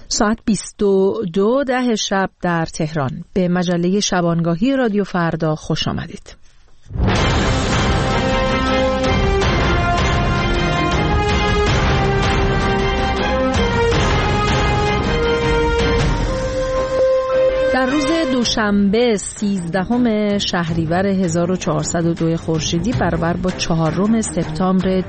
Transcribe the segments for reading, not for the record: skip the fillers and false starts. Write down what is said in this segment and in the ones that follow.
ساعت 22:10 شب در تهران. به مجله شبانگاهی رادیو فردا خوش آمدید. در روز دوشنبه 13 شهریور 1402 خورشیدی برابر با 4 سپتامبر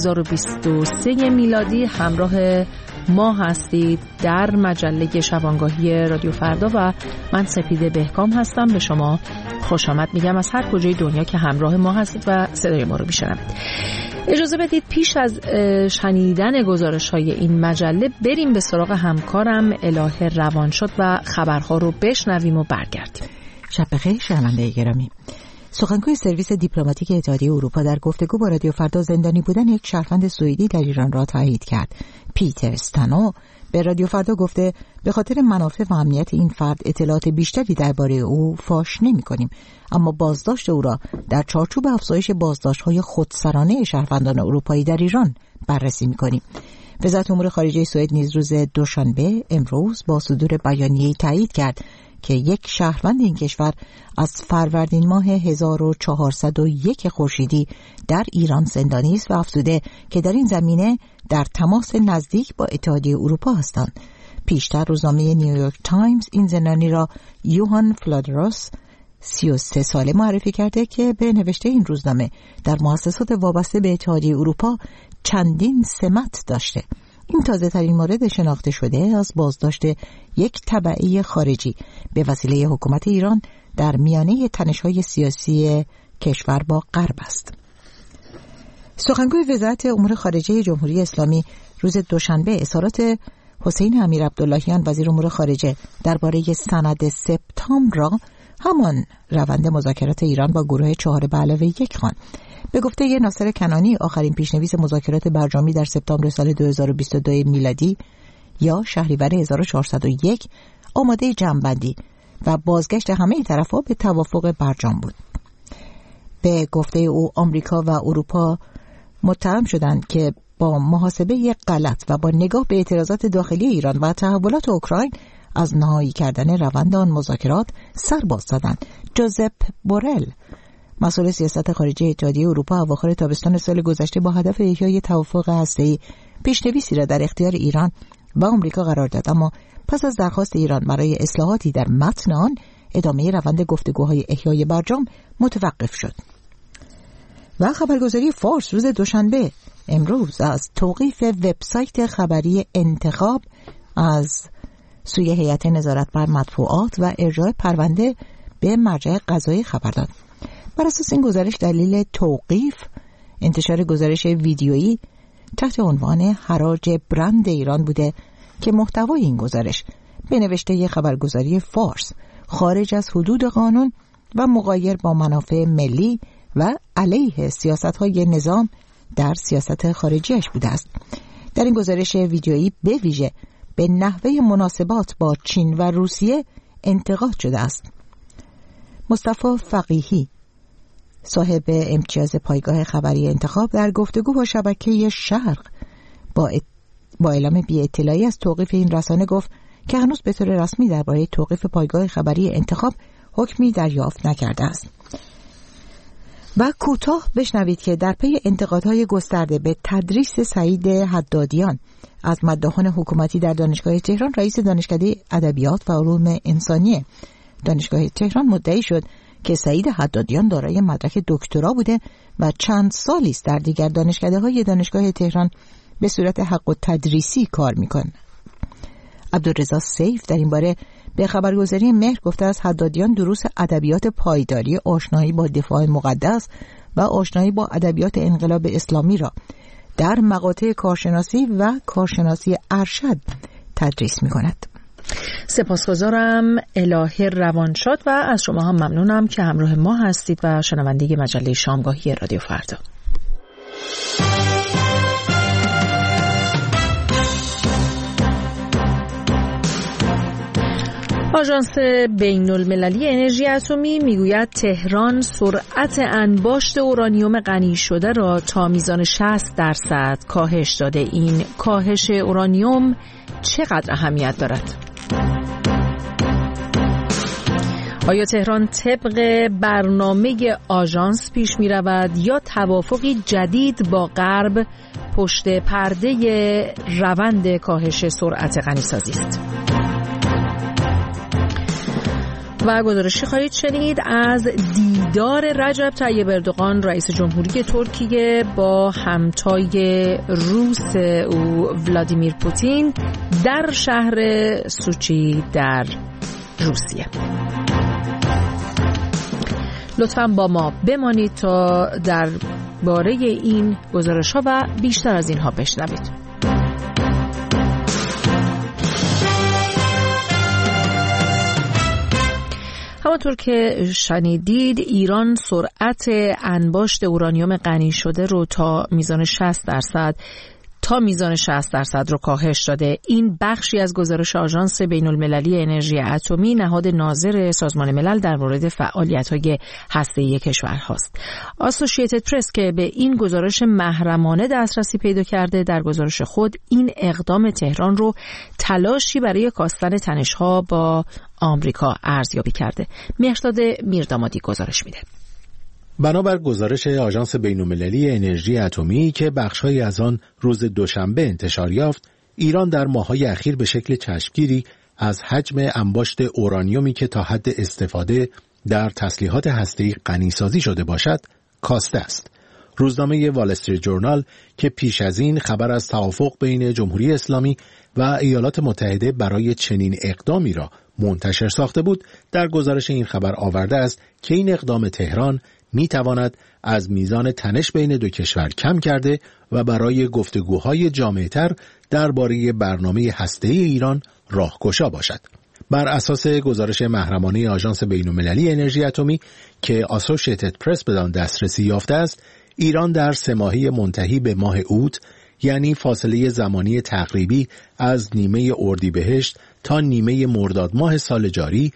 2023 میلادی همراه ما هستید در مجله شبانگاهی رادیو فردا و من سپیده بهکام هستم. به شما خوش آمد میگم از هر کجای دنیا که همراه ما هستید و صدای ما رو میشنوید. اجازه بدید پیش از شنیدن گزارش‌های این مجله بریم به سراغ همکارم الهه روانشاد و خبرها رو بشنویم و برگردیم. شب بخیر شنونده گرامی. سخنگوی سرویس دیپلماتیک اتحادیه اروپا در گفتگو با رادیو فردا زندانی بودن یک شهروند سوئدی در ایران را تایید کرد. پیتر استانو به رادیو فردا گفته به خاطر منافع و امنیت این فرد اطلاعات بیشتری درباره او فاش نمی‌کنیم، اما بازداشت او را در چارچوب افزایش بازداشت‌های خودسرانه شهروندان اروپایی در ایران بررسی می‌کنیم. وزارت امور خارجه سوئد نیز روز دوشنبه امروز با صدور بیانیه‌ای تایید کرد که یک شهروند این کشور از فروردین ماه 1401 خورشیدی در ایران زندانی است و افزوده که در این زمینه در تماس نزدیک با اتحادیه اروپا هستند. پیشتر روزنامه نیویورک تایمز این زندانی را یوهان فلادروس 33 ساله معرفی کرده که به نوشته این روزنامه در مؤسسات وابسته به اتحادیه اروپا چندین سمت داشته. این تازه ترین مورد شناخته شده از بازداشت یک تبعی خارجی به وسیله حکومت ایران در میانه تنش‌های سیاسی کشور با غرب است. سخنگوی وزارت امور خارجه جمهوری اسلامی روز دوشنبه اظهارات حسین امیر عبداللهیان وزیر امور خارجه درباره سند سپتامبر را همان روند مذاکرات ایران با گروه 4+1 خواند. به گفته ناصر کنانی آخرین پیشنویس مذاکرات برجامی در سپتامبر سال 2022 میلادی یا شهریور 1401 آماده جمع‌بندی و بازگشت همه طرف‌ها به توافق برجام بود. به گفته او آمریکا و اروپا متهم شدند که با محاسبه غلط و با نگاه به اعتراضات داخلی ایران و تحولات اوکراین از نهایی کردن روند آن مذاکرات سر باز زدند. جوزپ بورل مسئول سیاست خارجی اتحادیه اروپا اواخر تابستان سال گذشته با هدف احیای توافق هسته‌ای پیشنویسی را در اختیار ایران و آمریکا قرار داد، اما پس از درخواست ایران برای اصلاحاتی در متن آن ادامه روند گفتگوهای احیای برجام متوقف شد. و خبرگزاری فارس روز دوشنبه امروز از توقیف وبسایت خبری انتخاب از سوی هیئت نظارت بر مطبوعات و ارجاع پرونده به مرجع قضایی خبر داد. بر اساس این گزارش دلیل توقیف انتشار گزارش ویدیویی تحت عنوان حراج برند ایران بوده که محتوای این گزارش به نوشته خبرگزاری فارس خارج از حدود قانون و مغایر با منافع ملی و علیه سیاست‌های نظام در سیاست خارجیش بوده است. در این گزارش ویدیویی به ویژه به نحوه مناسبات با چین و روسیه انتقاد شده است. مصطفی فقیهی صاحب امتیاز پایگاه خبری انتخاب در گفتگو با شبکه شرق با اعلام بی‌اطلاعی از توقیف این رسانه گفت که هنوز به طور رسمی درباره توقیف پایگاه خبری انتخاب حکمی دریافت نکرده است. و کوتاه بشنوید که در پی انتقادهای گسترده به تدریس سعید حدادیان از مداحان حکومتی در دانشگاه تهران، رئیس دانشکده ادبیات و علوم انسانی دانشگاه تهران مدعی شد که سعید حدادیان دارای مدرک دکترا بوده و چند سالی است در دیگر دانشکده‌های دانشگاه تهران به صورت حق و تدریسی کار می‌کند. عبدالرضا سیف در این باره به خبرگزاری مهر گفته است حدادیان دروس ادبیات پایداری، آشنایی با دفاع مقدس و آشنایی با ادبیات انقلاب اسلامی را در مقاطع کارشناسی و کارشناسی ارشد تدریس می‌کند. سپاسگزارم الهه روانشاد و از شما هم ممنونم که همراه ما هستید و شنونده مجله شامگاهی رادیو فردا. آژانس بین‌المللی انرژی اتمی میگوید تهران سرعت انباشت اورانیوم غنی شده را تا میزان 60% کاهش داده. این کاهش اورانیوم چقدر اهمیت دارد؟ آیا تهران طبق برنامه آژانس پیش می رود یا توافقی جدید با غرب پشت پرده روند کاهش سرعت غنیسازی است؟ و گزارشی خواهید شنید از دیدار رجب طیب اردوغان رئیس جمهوری ترکیه با همتای روس او ولادیمیر پوتین در شهر سوچی در روسیه. لطفاً با ما بمانید تا در باره این گزارش‌ها و بیشتر از اینها بشنوید. همانطور که شنیدید ایران سرعت انباشت اورانیوم غنی شده رو تا میزان 60% رو کاهش داده. این بخشی از گزارش آژانس بین‌المللی انرژی اتمی نهاد ناظر سازمان ملل در مورد فعالیت‌های هسته‌ای کشورهاست. اسوسییتد پرس که به این گزارش محرمانه دسترسی پیدا کرده در گزارش خود این اقدام تهران رو تلاشی برای کاستن تنش‌ها با آمریکا ارزیابی کرده. مهرداد میردامادی گزارش میده. بنابر گزارش آژانس بین‌المللی انرژی اتمی که بخش‌هایی از آن روز دوشنبه انتشار یافت، ایران در ماه‌های اخیر به شکل چشمگیری از حجم انباشت اورانیومی که تا حد استفاده در تسلیحات هسته‌ای غنی‌سازی شده باشد، کاسته است. روزنامه وال استریت جورنال که پیش از این خبر از توافق بین جمهوری اسلامی و ایالات متحده برای چنین اقدامی را منتشر ساخته بود، در گزارش این خبر آورده است که این اقدام تهران می تواند از میزان تنش بین دو کشور کم کرده و برای گفتگوهای جامع‌تر درباره برنامه هسته‌ای ایران راهگشا باشد. بر اساس گزارش محرمانه آژانس بین‌المللی انرژی اتمی که اسوسییتد پرس بدان دسترسی یافته است، ایران در 3 ماهه منتهی به ماه اوت، یعنی فاصله زمانی تقریبی از نیمه اردیبهشت تا نیمه مرداد ماه سال جاری،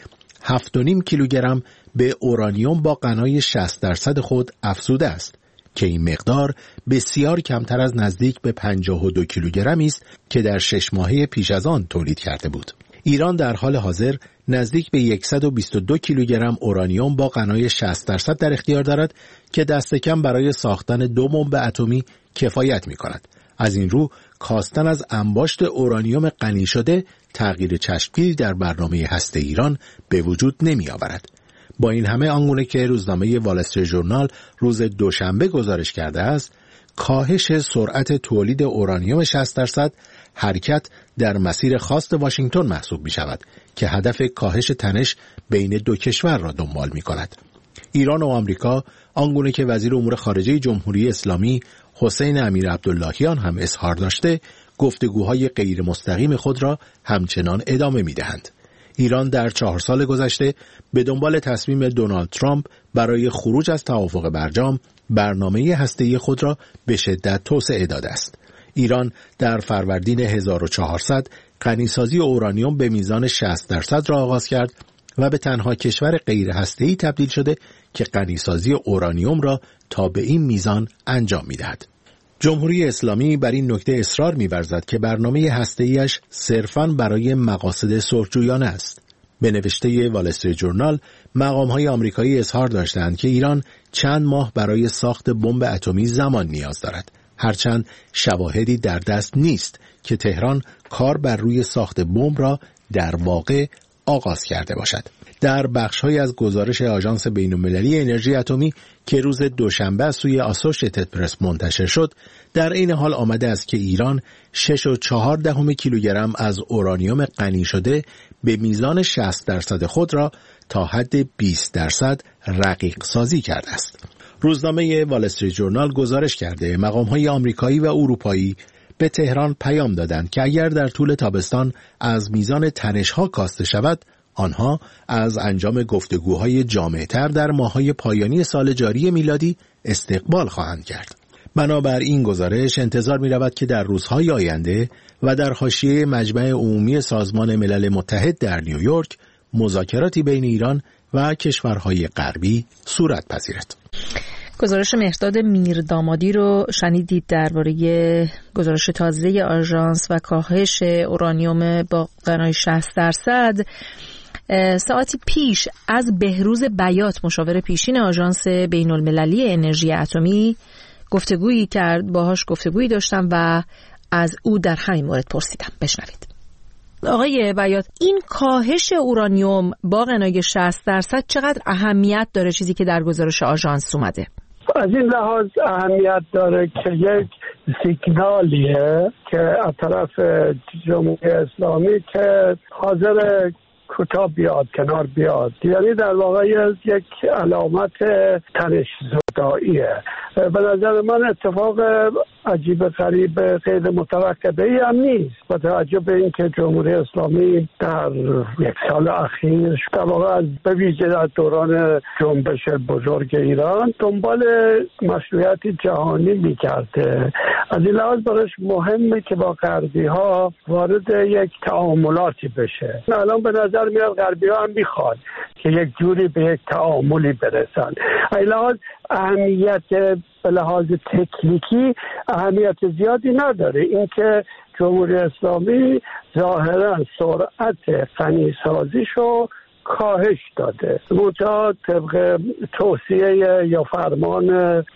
7.5 کیلوگرم به اورانیوم با غنای 60% خود افزوده است که این مقدار بسیار کمتر از نزدیک به 52 کیلوگرمی است که در 6 ماهه پیش از آن تولید کرده بود. ایران در حال حاضر نزدیک به 122 کیلوگرم اورانیوم با غنای 60% در اختیار دارد که دست کم برای ساختن 2 بمب اتمی کفایت می کند. از این رو کاستن از انباشت اورانیوم غنی شده تغییر چشمگیری در برنامه هسته ایران به وجود نمی آورد. با این همه آنگونه که روزنامه وال استریت جورنال روز دوشنبه گزارش کرده است، کاهش سرعت تولید اورانیوم 60% حرکت در مسیر خواست واشنگتن محسوب می شود که هدف کاهش تنش بین دو کشور را دنبال می کند. ایران و آمریکا آنگونه که وزیر امور خارجه جمهوری اسلامی حسین امیر عبداللهیان هم اظهار داشته، گفتگوهای غیر مستقیم خود را همچنان ادامه می دهند. ایران در 4 سال گذشته به دنبال تصمیم دونالد ترامپ برای خروج از توافق برجام برنامه هسته‌ای خود را به شدت توسعه داده است. ایران در فروردین 1400 غنیسازی اورانیوم به میزان 60% را آغاز کرد و به تنها کشور غیر هسته‌ای تبدیل شده که غنیسازی اورانیوم را تا به این میزان انجام می‌دهد. جمهوری اسلامی بر این نکته اصرار می‌ورزد که برنامه هسته‌ایش صرفاً برای مقاصد صلح‌جویانه است. به نوشته وال استریت جورنال، مقام‌های آمریکایی اظهار داشتند که ایران چند ماه برای ساخت بمب اتمی زمان نیاز دارد، هرچند شواهدی در دست نیست که تهران کار بر روی ساخت بمب را در واقع آغاز کرده باشد. در بخش‌های از گزارش آژانس بین‌المللی انرژی اتمی که روز دوشنبه از سوی اسوسییتد پرس منتشر شد، در این حال آمده است که ایران 6.4 کیلوگرم از اورانیوم غنی شده به میزان 60% خود را تا حد 20% رقیق سازی کرده است. روزنامه وال استریت جورنال گزارش کرده مقام‌های آمریکایی و اروپایی به تهران پیام دادند که اگر در طول تابستان از میزان تنش‌ها کاسته شود، آنها از انجام گفتگوهای جامع‌تر در ماه‌های پایانی سال جاری میلادی استقبال خواهند کرد. بنابر این گزارش انتظار می‌رود که در روزهای آینده و در حاشیه مجمع عمومی سازمان ملل متحد در نیویورک مذاکراتی بین ایران و کشورهای غربی صورت پذیرد. گزارش مهرداد میردامادی رو شنیدید درباره گزارش تازه آژانس و کاهش اورانیوم با غنای 60%. ساعتی پیش از بهروز بیات، مشاور پیشین آژانس بین‌المللی انرژی اتمی، باهاش گفتگویی داشتم و از او در همین مورد پرسیدم. بشنوید. آقای بیات، این کاهش اورانیوم با غنای 60% چقدر اهمیت داره، چیزی که در گزارش آژانس اومده؟ از این لحاظ اهمیت داره که یک سیگنالیه که از طرف جمهوری اسلامی که حاضر کوتاه بیاد، کنار بیاد، یعنی در واقع یک علامت تنش‌زداییه. به نظر من اتفاق عجیب غریب غیر متوقعی هم نیست، با توجه به اینکه جمهوری اسلامی در یک سال اخیر در واقع به ویژه در دوران جنبش بزرگ ایران دنبال مشروعیت جهانی می‌کرده. از این لحاظ براش مهمه که با غربی ها وارد یک تعاملاتی بشه. الان به نظر میاد غربی ها هم میخواد که یک جوری به یک تعاملی برسن. از این لحاظ اهمیت به لحاظ تکنیکی اهمیت زیادی نداره. اینکه جمهوری اسلامی ظاهرا سرعت غنیسازیشو کاهش داده، منتها طبق توصیه یا فرمان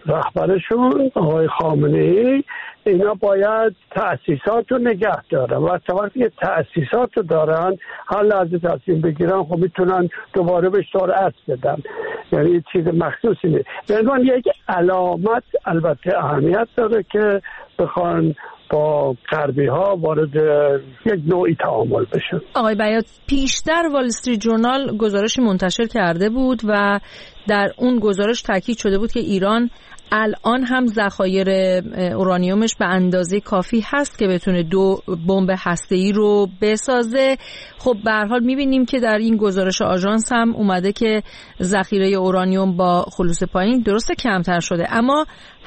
رهبرشون آقای خامنه‌ای اینا باید تأسیسات رو نگه دارن و وقتی که تأسیسات رو دارن هر لحظه تصمیم بگیرن خب میتونن دوباره به سرعت بدن، یعنی چیز مخصوصی نیست. یعنی یک علامت البته اهمیت داره که بخوان با غربی ها وارد یک نوعی تعامل بشن. آقای بیات، پیشتر وال استریت جورنال گزارشی منتشر کرده بود و در اون گزارش تاکید شده بود که ایران الان هم ذخایر اورانیومش به اندازه کافی هست که بتونه 2 بمب هسته‌ای رو بسازه. خب به هر حال می‌بینیم که در این گزارش آژانس هم اومده که ذخیره اورانیوم با خلوص پایین درسته کمتر شده، اما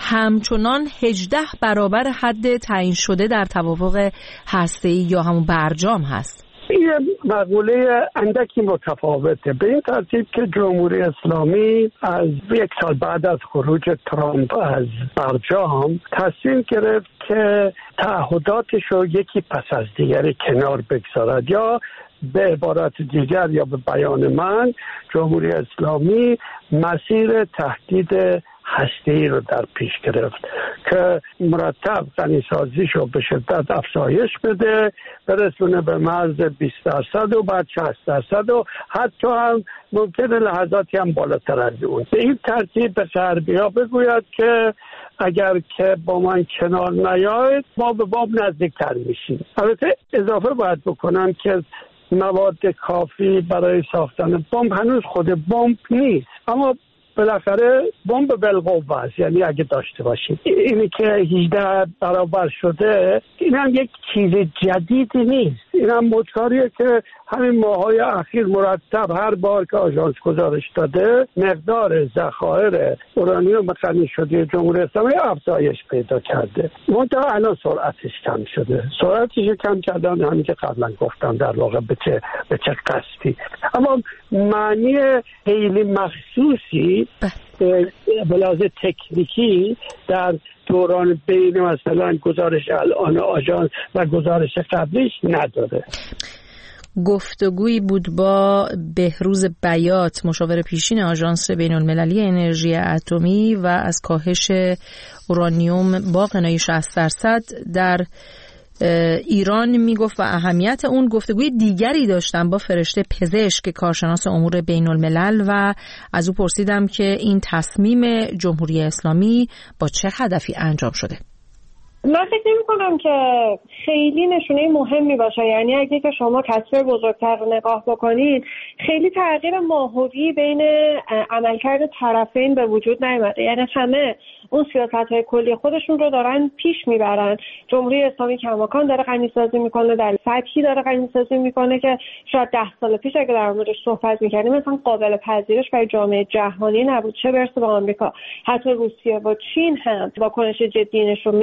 همچنان 18 برابر حد تعیین شده در توافق هسته‌ای یا همون برجام هست. این مقوله اندکی متفاوته، به این ترتیب که جمهوری اسلامی از 1 سال بعد از خروج ترامپ از برجام تصمیم گرفت که تعهداتش رو یکی پس از دیگری کنار بگذارد، یا به عبارت دیگر یا به بیان من جمهوری اسلامی مسیر تهدید هسته‌ای رو در پیش گرفت که مرتب غنیسازیشو به شدت افزایش بده، برسونه به مرز 20% و بعد 60% و حتی هم ممکنه لحظاتی هم بالاتر از اون. به این ترتیب به غربی‌ها بگوید که اگر که با من کنار نیاید ما به بمب نزدیکتر میشیم. البته اضافه باید بکنم که مواد کافی برای ساختن بمب هنوز خود بمب نیست، اما بالاخره بمب بالقوه است، یعنی اگه داشته باشید. اینی که 18 برابر شده این هم یک چیز جدیدی نیست، این هم مدکاریه که همین ماهای اخیر مرتب هر بار که آژانس گزارش داده مقدار ذخایر اورانیوم غنی شده جمهوری اسلامی افزایش پیدا کرده، منتها الان سرعتش کم شده. سرعتش کم کردن همین که قبلا گفتم در واقع به چه قصدی، اما معنی خیلی مخصوصی به لحاظ تکنیکی در دوران بین مثلا گزارش الان آژانس و گزارش قبلیش نداره. گفتگویی بود با بهروز بیات، مشاور پیشین آژانس بین‌المللی انرژی اتمی و از کاهش اورانیوم با غنای 60% در ایران میگفت و اهمیت اون. گفتگوی دیگری داشتم با فرشته پزشک، کارشناس امور بین‌الملل، و از او پرسیدم که این تصمیم جمهوری اسلامی با چه هدفی انجام شده. من فکر نمی‌کنم که خیلی نشونه مهمی باشه، یعنی اگه که شما تصویر بزرگتر رو نگاه بکنید خیلی تغییر ماهوی بین عملکرد طرفین به وجود نیامده، یعنی همه اون سیاست‌های کلی خودشون رو دارن پیش میبرن. جمهوری اسلامی کماکان داره غنیسازی میکنه، در سطحی داره غنیسازی میکنه که شاید 10 سال پیش اگه در موردش صحبت میکردیم مثلا قابل پذیرش برای جامعه جهانی نبود، چه برسه به آمریکا. حتی روسیه و چین هم واکنش جدی نشون میدادن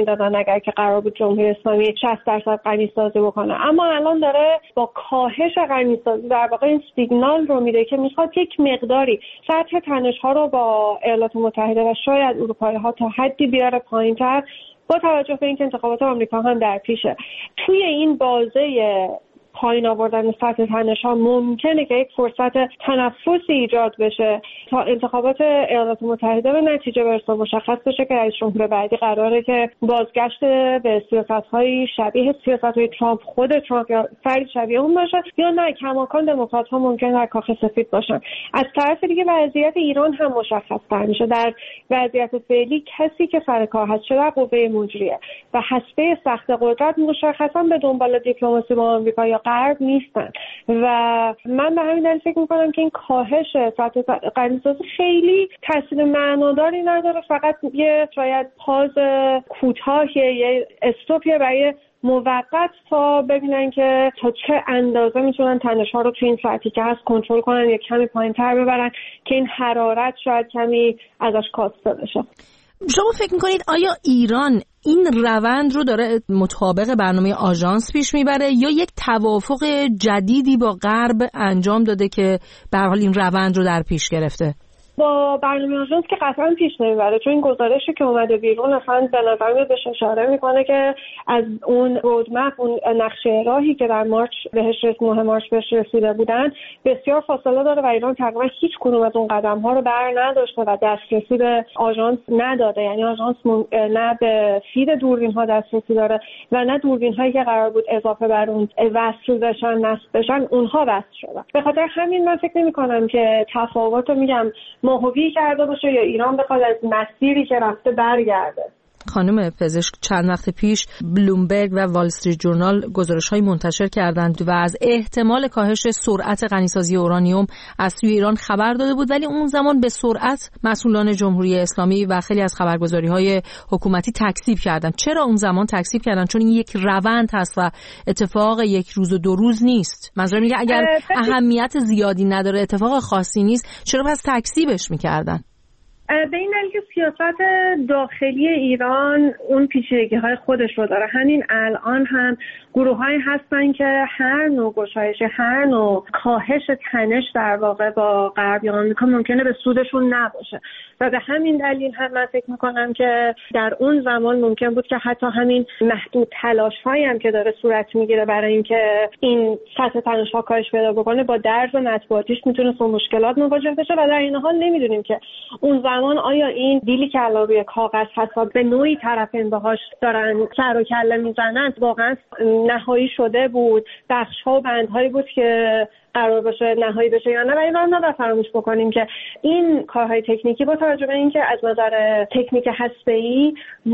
اگر که قرار بود جمهوری اسلامی 60% غنیسازی بکنه. اما الان داره با کاهش غنیسازی در واقع این سیگنال رو میده که میخواد یک مقداری سطح تنش‌ها رو با ایالات متحده و شاید اروپایی‌ها تا حدی بیاره پایین‌تر، با توجه به اینکه انتخابات آمریکا هم در پیشه. توی این بازه پایین آوردن سطح تنش‌ها ممکنه که یک فرصت تنفسی ایجاد بشه تا انتخابات ایالات متحده به نتیجه برسه. مشخص بشه که رئیس جمهور بعدی قراره که بازگشت به سیاست‌های شبیه سیاست‌های ترامپ، خود ترامپ یا فرد شبیه اون باشه، یا نه کماکان دموکرات‌ها ممکنه در کاخ سفید باشن. از طرف دیگه وضعیت ایران هم مشخص‌تر میشه. در وضعیت فعلی کسی که سر کار هست، چه در قوه مجریه و هسته سخت قدرت، مشخصاً به دنبال دیپلماسی با آمریکا یا غرب نیستن و من به همین دلیل فکر میکنم که این کاهش سطح غنیسازی خیلی تاثیر معناداری نداره، فقط یه شاید پاز کوتاه، یه استوپیه برای موقت تا ببینن که تا چه اندازه میتونن تنش‌ها رو تو این سطحی که هست کنترل کنن یا کمی پایین‌تر ببرن که این حرارت شاید کمی ازش کاسته بشه. شما فکر میکنید آیا ایران این روند رو داره مطابق برنامه آژانس پیش میبره یا یک توافق جدیدی با غرب انجام داده که به هر حال این روند رو در پیش گرفته؟ با برنامه آژانس که قطعا پیش نمیبره، چون این گزارشی که اومده بیرون اصلا به نظر میاد بهش اشاره میکنه که از اون رودمپ، اون نقشه راهی که در مارچ بهش 9 مارچ بهش رسیده بودن بسیار فاصله داره و ایران تقریبا هیچ کدوم از اون قدم ها رو بر نداشته و دسترسی به آژانس نداده. یعنی آژانس نه به فید دوربین ها دسترسی داره و نه دوربین هایی که قرار بود اضافه بر اون وصل بشن، نصب بشن، اونها وصل شدن. به خاطر همین من فکر نمی‌کنم که تفاوت رو میگم ماهوی کرده باشه یا ایران بخواد از مسیری که رفته برگرده. خانم پزشک چند وقت پیش بلومبرگ و وال استریت جورنال گزارش‌های منتشر کردند و از احتمال کاهش سرعت غنیسازی اورانیوم از سوی ایران خبر داده بود، ولی اون زمان به سرعت مسئولان جمهوری اسلامی و خیلی از خبرگزاری‌های حکومتی تکذیب کردند. چرا اون زمان تکذیب کردن؟ چون این یک روند هست و اتفاق یک روز و 2 روز نیست. منظورم میگه اگر اهمیت زیادی نداره، اتفاق خاصی نیست، چرا پس تکذیبش می‌کردن؟ به این دلیل که سیاست داخلی ایران اون پیچیدگی‌های خودش رو داره. همین الان هم گروه‌هایی هستن که هر نوع گشایش، هر نوع کاهش تنش در واقع با غرب یا آمریکا ممکنه به سودشون نباشه و به همین دلیل هم من فکر می‌کنم که در اون زمان ممکن بود که حتی همین محدود تلاش‌هایی هم که داره صورت میگیره برای اینکه این سطح تنش‌ها کاهش پیدا بکنه با درز مطبوعاتیش میتونه با مشکلات مواجه بشه و در این حال نمیدونیم که اون زمان آیا این دیلی که الان روی کاغذ هست و به نوعی طرفین باهاش دارن سر و کله میزنن واقعا نهایی شده بود، بخش‌ها و بندهایی بود که قرار باشه نهایی بشه یا نه. و این رو نباید فراموش بکنیم که این کارهای تکنیکی با توجه به اینکه از نظر تکنیک هسته‌ای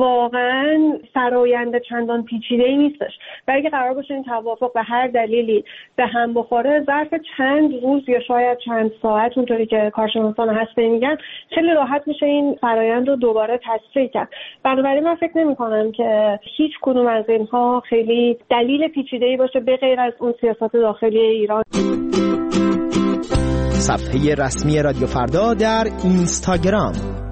واقعا فرآیند چندان پیچیده‌ای نیستش و اگه قرار باشه این توافق به هر دلیلی به هم بخوره، ظرف چند روز یا شاید چند ساعت، اونطوری که کارشناسان هسته‌ای میگن، خیلی راحت میشه این فرآیند رو دوباره تصفیه کرد. بنابراین من فکر نمی‌کنم که هیچ کدوم از اینها خیلی دلیل پیچیده‌ای باشه به غیر از اون سیاست داخلی ایران. صفحه رسمی رادیو فردا در اینستاگرام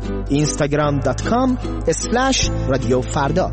instagram.com/رادیوفردا.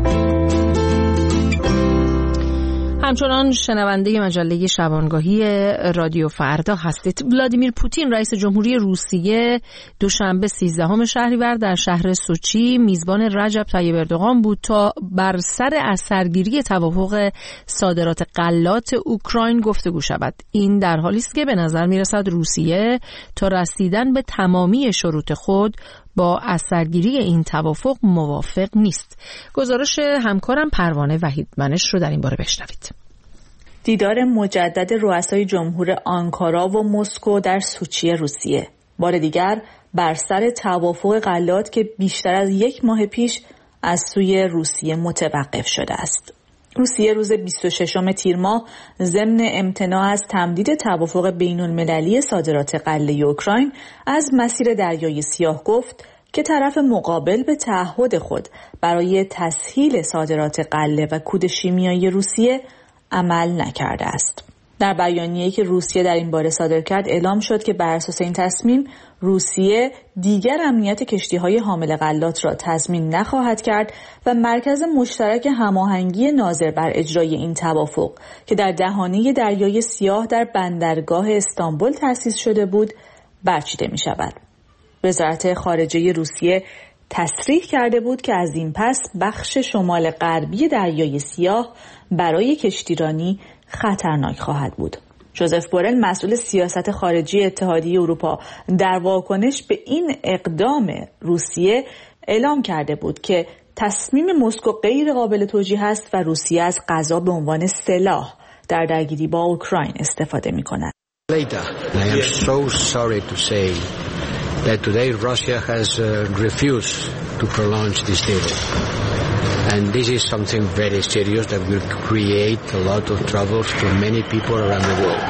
همچنان شنونده مجله شبانگاهی رادیو فردا هستید. ولادیمیر پوتین رئیس جمهوری روسیه دوشنبه 13 شهریور در شهر سوچی میزبان رجب طیب اردوغان بود تا بر سر اثرگیری توافق صادرات غلات اوکراین گفتگو شود. این در حالی است که به نظر میرسد روسیه تا رسیدن به تمامی شروط خود با اثرگیری این توافق موافق نیست. گزارش همکارم پروانه وحیدمنش رو در این باره بشنوید. دیدار مجدد رؤسای جمهور آنکارا و مسکو در سوچی روسیه. بار دیگر بر سر توافق غلات که بیشتر از 1 ماه پیش از سوی روسیه متوقف شده است. روسیه روز 26 تیر ماه ضمن امتناع از تمدید توافق بین‌المللی صادرات غله اوکراین از مسیر دریای سیاه گفت که طرف مقابل به تعهد خود برای تسهیل صادرات غله و کود شیمیایی روسیه عمل نکرده است. در بیانیه‌ای که روسیه در این باره صادر کرد اعلام شد که بر اساس این تصمیم روسیه دیگر امنیت کشتی‌های حامل غلات را تضمین نخواهد کرد و مرکز مشترک هماهنگی ناظر بر اجرای این توافق که در دهانه دریای سیاه در بندرگاه استانبول تأسیس شده بود برچیده می‌شود. وزارت خارجه روسیه تصریح کرده بود که از این پس بخش شمال غربی دریای سیاه برای کشتیرانی خطرناک خواهد بود. جوزف بورل مسئول سیاست خارجی اتحادیه اروپا در واکنش به این اقدام روسیه اعلام کرده بود که تصمیم مسکو غیر قابل توجیه است و روسیه از غذا به عنوان سلاح در درگیری با اوکراین استفاده می‌کند. That today Russia has refused to prolong this deal. And this is something very serious that will create a lot of troubles to many people around the world.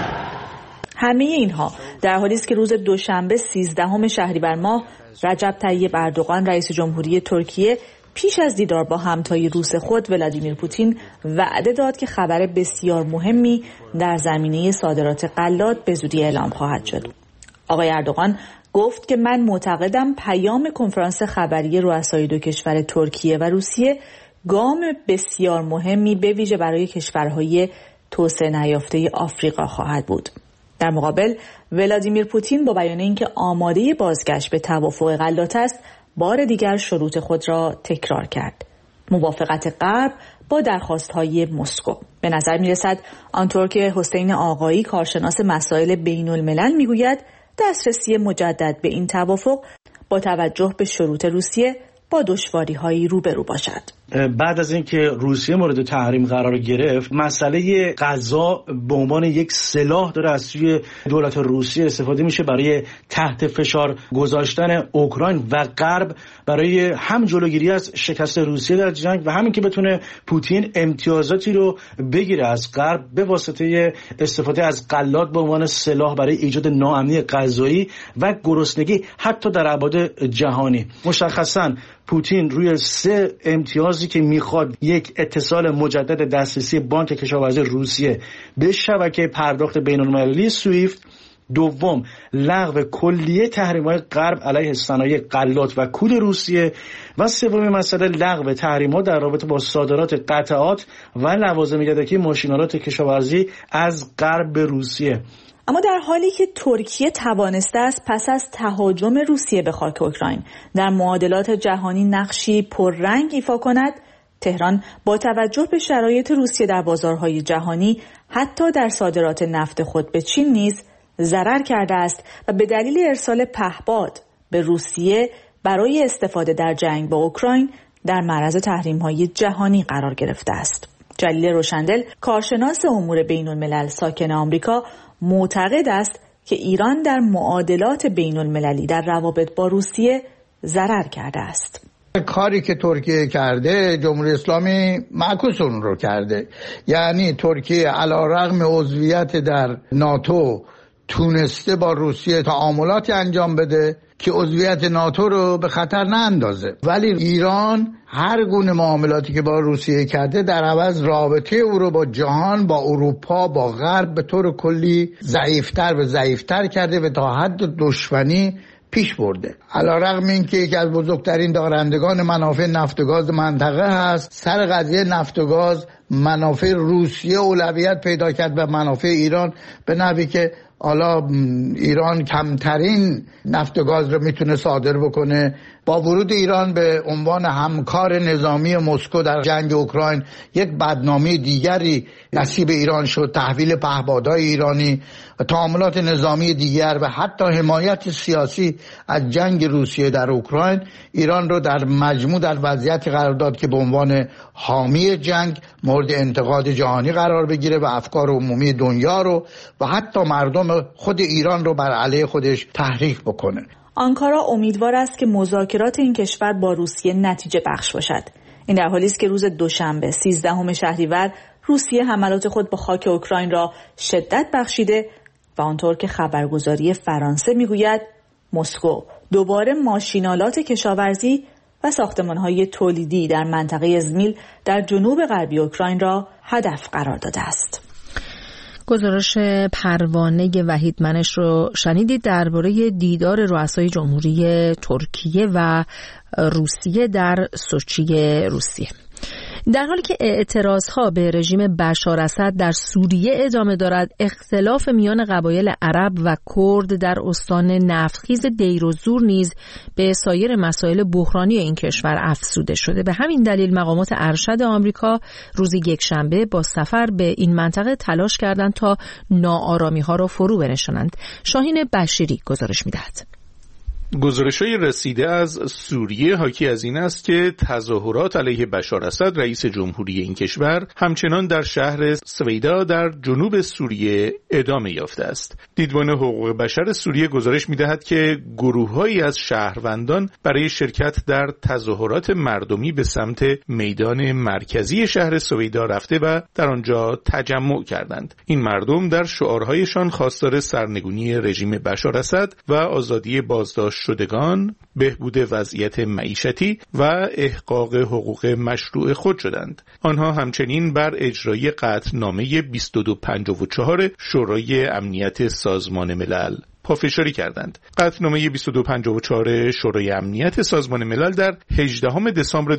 همه اینها در حالی است که روز دوشنبه 13 شهریور ماه رجب طیب اردوغان رئیس جمهوری ترکیه پیش از دیدار با همتای روس خود ولادیمیر پوتین وعده داد که خبر بسیار مهمی در زمینه صادرات غلات به زودی اعلام خواهد شد. آقای اردوغان گفت که من معتقدم پیام کنفرانس خبری رؤسای دو کشور ترکیه و روسیه گام بسیار مهمی به ویژه برای کشورهای توسعه نیافته آفریقا خواهد بود. در مقابل ولادیمیر پوتین با بیان اینکه آماده بازگشت به توافق غلات است، بار دیگر شروط خود را تکرار کرد. موافقت غرب با درخواست‌های مسکو. به نظر می‌رسد آنطور که حسین آقایی کارشناس مسائل بین‌الملل می‌گوید دسترسی مجدد به این توافق با توجه به شروط روسیه با دشواری‌هایی روبرو باشد. بعد از اینکه روسیه مورد تحریم قرار گرفت، مسئله غذا به عنوان یک سلاح داره از سوی دولت روسیه استفاده میشه برای تحت فشار گذاشتن اوکراین و غرب برای هم جلوگیری از شکست روسیه در جنگ و همین که بتونه پوتین امتیازاتی رو بگیره از غرب به واسطه استفاده از غلات به عنوان سلاح برای ایجاد ناامنی غذایی و گرسنگی حتی در ابعاد جهانی. مشخصاً پوتین روی 3 امتیازی که میخواد: یک، اتصال مجدد دسترسی بانک کشاورزی روسیه به شبکه پرداخت بین‌المللی سویفت، دوم، لغو کلیه تحریم‌های غرب علیه صنایع غلات و کود روسیه و سومین مسئله لغو تحریم‌ها در رابطه با صادرات قطعات و لوازم یدکی ماشین‌آلات کشاورزی از غرب به روسیه. اما در حالی که ترکیه توانسته است پس از تهاجم روسیه به خاک اوکراین در معادلات جهانی نقشی پررنگ ایفا کند، تهران با توجه به شرایط روسیه در بازارهای جهانی حتی در صادرات نفت خود به چین نیز ضرر کرده است و به دلیل ارسال پهپاد به روسیه برای استفاده در جنگ با اوکراین در معرض تحریم‌های جهانی قرار گرفته است. جلیل روشندل، کارشناس امور بین‌الملل ساکن آمریکا، معتقد است که ایران در معادلات بین‌المللی در روابط با روسیه ضرر کرده است. کاری که ترکیه کرده، جمهوری اسلامی معکوس اون رو کرده. یعنی ترکیه علیرغم عضویت در ناتو تونسته با روسیه تعاملاتی انجام بده که عضویت ناتو رو به خطر ناندازه، ولی ایران هر گونه معاملاتی که با روسیه کرده در عوض رابطه او رو با جهان، با اروپا، با غرب به طور کلی ضعیفتر کرده و تا حد دشمنی پیش برده. علیرغم اینکه یکی از بزرگترین دارندگان منافع نفت و گاز منطقه هست، سر قضیه نفت و گاز منافع روسیه اولویت پیدا کرد و منافع ایران، به نحوی که حالا ایران کمترین نفت و گاز رو میتونه صادر بکنه. با ورود ایران به عنوان همکار نظامی مسکو در جنگ اوکراین یک بدنامی دیگری نصیب ایران شد. تحویل پهپادهای ایرانی، تعاملات نظامی دیگر و حتی حمایت سیاسی از جنگ روسیه در اوکراین ایران رو در مجموع در وضعیتی قرار داد که به عنوان حامی جنگ مورد انتقاد جهانی قرار بگیره و افکار عمومی دنیا رو و حتی مردم خود ایران رو بر علیه خودش تحریک بکنه. آنکارا امیدوار است که مذاکرات این کشور با روسیه نتیجه بخش باشد. این در حالی است که روز دوشنبه 13 شهریور روسیه حملات خود به خاک اوکراین را شدت بخشیده و آنطور که خبرگزاری فرانسه میگوید مسکو دوباره ماشین‌آلات کشاورزی و ساختمان‌های تولیدی در منطقه ازمیل در جنوب غربی اوکراین را هدف قرار داده است. گزارش پروانه وحیدمنش رو شنیدید درباره دیدار رؤسای جمهوری ترکیه و روسیه در سوچی روسیه. در حالی که اعتراضها به رژیم بشار اسد در سوریه ادامه دارد، اختلاف میان قبایل عرب و کرد در استان نفتخیز دیر و زور نیز به سایر مسائل بحرانی این کشور افزوده شده. به همین دلیل مقامات ارشد آمریکا روز یکشنبه با سفر به این منطقه تلاش کردند تا ناآرامی‌ها را فرو بنشانند. شاهین بشیری گزارش می‌دهد. گزارش‌های رسیده از سوریه حاکی از این است که تظاهرات علیه بشار اسد رئیس جمهوری این کشور همچنان در شهر سویدا در جنوب سوریه ادامه یافته است. دیدبان حقوق بشر سوریه گزارش می‌دهد که گروه‌هایی از شهروندان برای شرکت در تظاهرات مردمی به سمت میدان مرکزی شهر سویدا رفته و در آنجا تجمع کردند. این مردم در شعارهایشان خواستار سرنگونی رژیم بشار اسد و آزادی بازداشت شدگان، بهبود وضعیت معیشتی و احقاق حقوق مشروع خود شدند. آنها همچنین بر اجرای قطعنامه 2254 شورای امنیت سازمان ملل پافشاری کردند. قطعنامه 2254 شورای امنیت سازمان ملل در 18 دسامبر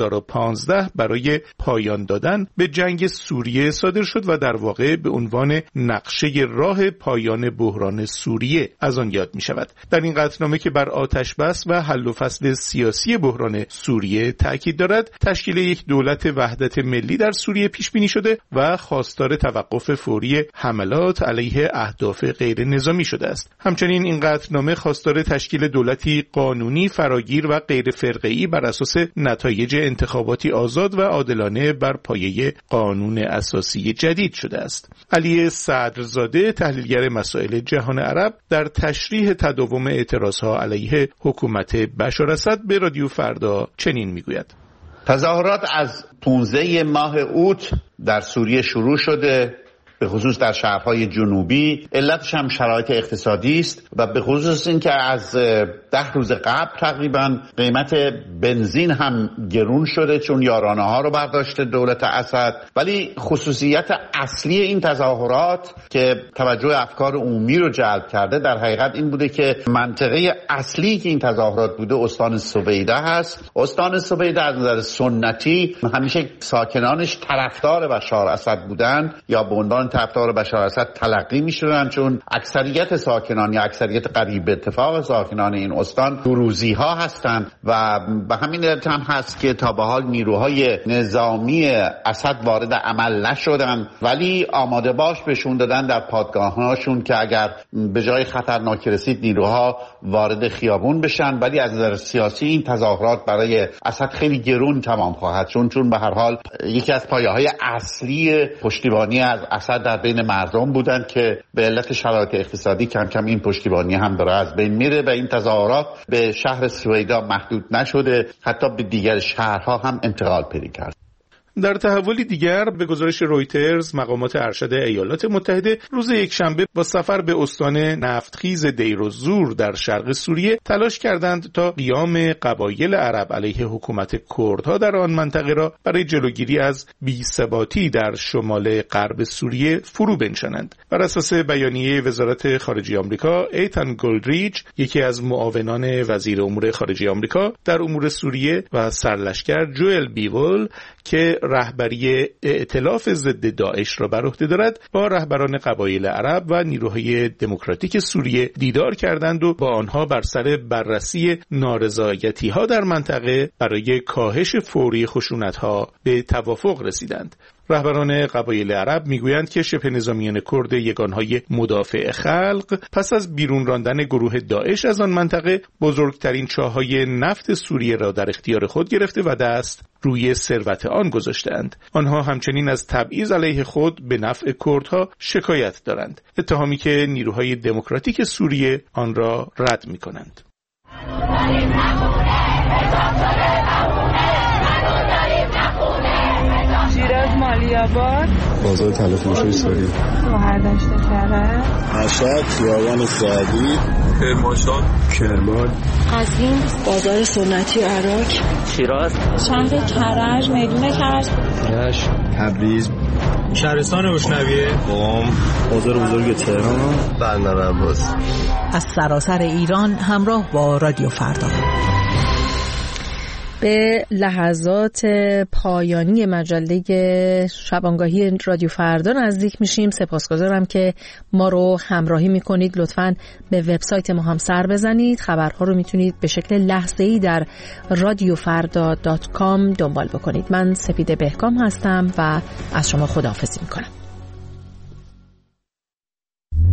2015 برای پایان دادن به جنگ سوریه صادر شد و در واقع به عنوان نقشه راه پایان بحران سوریه از آن یاد می شود. در این قطعنامه که بر آتش بس و حل و فصل سیاسی بحران سوریه تاکید دارد، تشکیل یک دولت وحدت ملی در سوریه پیش بینی شده و خواستار توقف فوری حملات علیه اهداف غیر نظامی شده است. همچنین این قطعنامه خواستار تشکیل دولتی قانونی، فراگیر و غیر فرقه‌ای بر اساس نتایج انتخاباتی آزاد و عادلانه بر پایه قانون اساسی جدید شده است. علی صدرزاده، تحلیلگر مسائل جهان عرب، در تشریح تداوم اعتراضها علیه حکومت بشار اسد به رادیو فردا چنین میگوید: تظاهرات از 15 ماه اوت در سوریه شروع شده، به خصوص در شهرهای جنوبی. علتش هم شرایط اقتصادی است و به خصوص این که از 10 روز قبل تقریبا قیمت بنزین هم گرون شده چون یارانه ها رو برداشته دولت اسد. ولی خصوصیت اصلی این تظاهرات که توجه افکار عمومی رو جلب کرده در حقیقت این بوده که منطقه اصلی که این تظاهرات بوده استان سویدا هست. استان سویدا از نظر سنتی همیشه ساکنانش طرفدار بشار اسد بودن یا به عنوان طرفدار بشار اسد تلقی می‌شدند، چون اکثریت ساکنان یا اکثریت قریب به اتفاق ساکنان این استان دروزی ها هستند و به همین علت هم هست که تا به حال نیروهای نظامی اسد وارد عمل نشدند، ولی آماده باش بهشون دادن در پادگاه‌هاشون که اگر به جای خطرناک رسید نیروها وارد خیابون بشن. ولی از نظر سیاسی این تظاهرات برای اسد خیلی گرون تمام خواهد شد، چون به هر حال یکی از پایه‌های اصلی پشتیبانی از اسد در بین مردم بودن که به علت شرایط اقتصادی کم کم این پشتیبانی هم داره از بین میره و این تظاهرات به شهر سویدا محدود نشده، حتی به دیگر شهرها هم انتقال پیدا کرد. در تحولی دیگر به گزارش رویترز، مقامات ارشد ایالات متحده روز یکشنبه با سفر به استان نفتخیز دیر و زور در شرق سوریه تلاش کردند تا قیام قبایل عرب علیه حکومت کردها در آن منطقه را برای جلوگیری از بی‌ثباتی در شمال غرب سوریه فرو بنشانند. بر اساس بیانیه وزارت خارجه آمریکا، ایتان گولدریچ، یکی از معاونان وزیر امور خارجه آمریکا در امور سوریه و سرلشکر جوئل بیول که رهبری ائتلاف ضد داعش را بر عهده دارد، با رهبران قبایل عرب و نیروهای دموکراتیک سوریه دیدار کردند و با آنها بر سر بررسی نارضایتی‌ها در منطقه برای کاهش فوری خشونت‌ها به توافق رسیدند. رهبران قبایل عرب میگویند که شبه نظامیان کرد یگانهای مدافع خلق پس از بیرون راندن گروه داعش از آن منطقه بزرگترین چاهای نفت سوریه را در اختیار خود گرفته و دست روی ثروت آن گذاشتند. آنها همچنین از تبعیض علیه خود به نفع کردها شکایت دارند، اتهامی که نیروهای دموکراتیک سوریه آن را رد می‌کنند. شیراز مالیاباد، بازار تلفروشی سوری، مهردشت کرج، مشهد، خیابان سعدی، کرمانشاه، کرمان، قزوین، بازار سنتی عراق، شیراز، شهر کرج، میدون کرج، رشت، تبریز، شهرستان اشنویه، قم، بازار بزرگ تهران، بندر عباس. از سراسر ایران همراه با رادیو فردا. به لحظات پایانی مجله شبانگاهی رادیو فردا نزدیک میشیم. سپاسگزارم که ما رو همراهی میکنید. لطفاً به وبسایت ما هم سر بزنید. خبرها رو میتونید به شکل لحظه‌ای در radiofarda.com دنبال بکنید. من سپیده بهکام هستم و از شما خداحافظی میکنم.